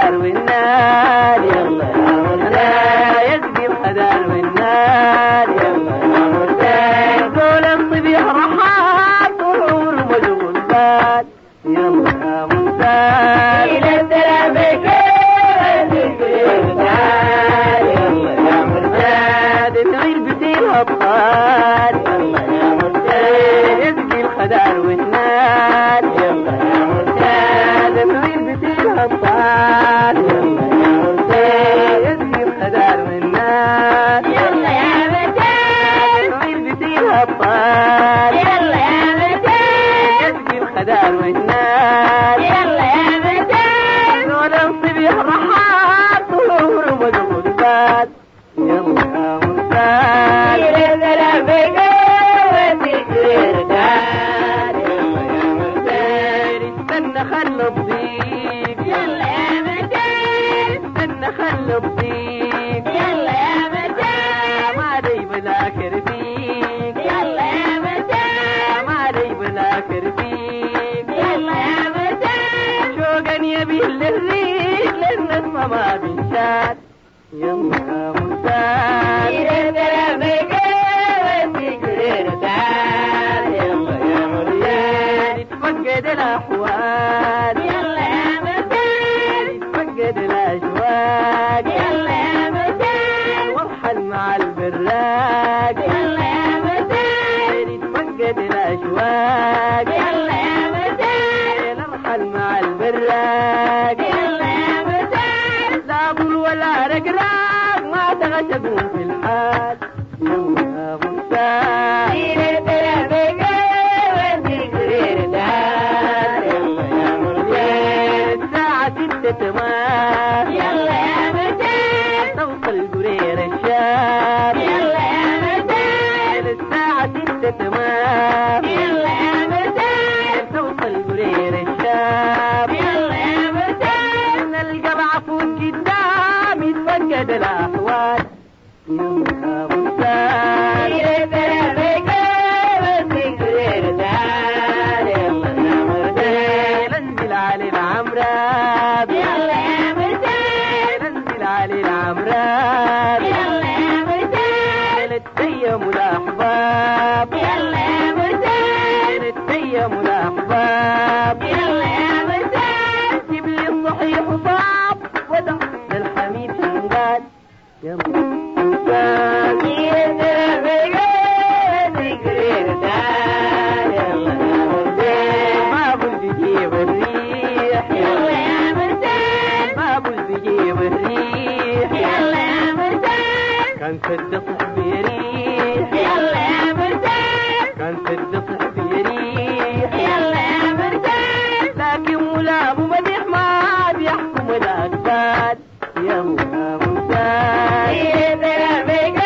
الخدار والنار يلا يا مرتاح يسقي الخدار والنار يلا يا مرتاح دول الصبيح رحال طول عمره مشغول بال يلا يا مرتاح إلى السلامة الأبطال يلا يا مرتاح يسقي الخدار والنار يلا يا مرتاح دمعين بتيل الأبطال يلا يا مرتاح يسقي الخدار والنار يلا يا مرتاح دمعين بتيل الأبطال يلا يا مرتاح يسقي الخدار والنار يلا يا مرتاح دول الصبيح رحال طول عمره مشغول بال يلا يا مرتاح خل الضيق يلا يا مجال استنى خل الضيق يلا يا مجال ما علي بلاكر فيك يلا يا مجال ما علي بلاكر فيك يلا يا مجال شوقا يبيه للريق للنسمة ما بنشال يلا يا مرتاح يلا يا مجال والذكر تعال يلا يا مرتاح تفقد الأحوال يلا يا مرتاح تفقد الأشواق يلا يا مرتاح وارحل مع البراق يلا يا مرتاح تفقد الأشواق يلا يا مرتاح ارحل مع البراق يلا يا مرتاح لا ضل ولا رقراق ما تغشقون في الحال يلا يا مرتاح يلا يا مرتاح توصل قرير الشام يلا يا مرتاح الساعة 6 تمام يلا يا مرتاح توصل قرير الشام يلا يا مرتاح نلقى بعفوك قدام يتفقد الأحوال يلا يا مرتاح ننزل على العمراب يلا يا مرتاح ننزل على العمراب يلا يا مرتاح نتيم الأحباب يلا يا مرتاح نتيم الأحباب يلا يا مرتاح جيب لي الصحيح وصعب ودع للحميد شنقال يلا يا مرتاح كان سد صحبي ريح يلا يا مرتاح كان سد صحبي ريح يلا يا مرتاح لكن ولا ابو مديح ما بيحكم الاقبال يلا يا مرتاح يلا يا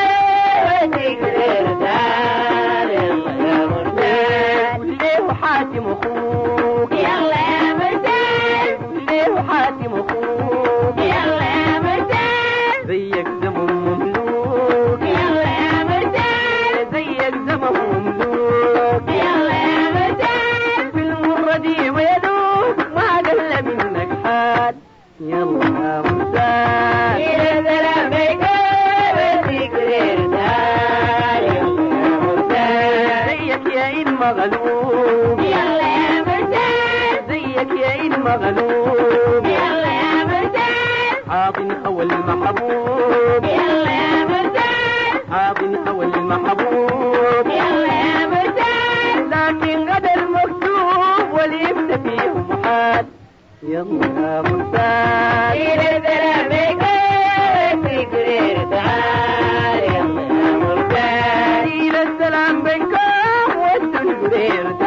مرتاح قول ليه حاتم اخوك يلا يا مرتاح قول ليه حاتم اخوك يلا يا مرتاح زيك زمن مملوك يلا يا مرتاح زيك زمن مملوك يلا يا مرتاح في المرة دي ويدوك ما قل منك حال يلا يا مرتاح إلى سلامك والذكر تعال يلا يا مرتاح زيك يا إن مغلوب يلا يا مرتاح زيك يا إن مغلوب يلا يا مرتاح عاطني حول المحبوب يلا يا مرتاح عاطني حول المحبوب يلا يا مرتاح لكن غدا المكتوب واليبت فيه محال يلا يا مرتاح إلى سلامك والذكر تعال يلا يا مرتاح إلى السلام بينكم والتنقرير